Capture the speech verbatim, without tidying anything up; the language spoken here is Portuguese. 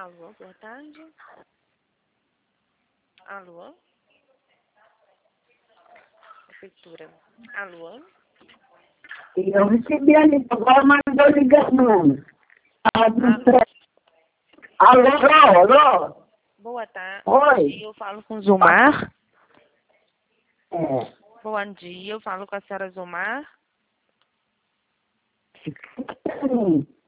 Alô, boa tarde. Alô? Prefeitura. Alô? Eu recebi ali, agora mandou ligando. Alô? Alô, alô, alô? Boa tarde. Oi. Eu falo com Zumar. É. Bom dia, eu falo com a senhora Zumar. Sim.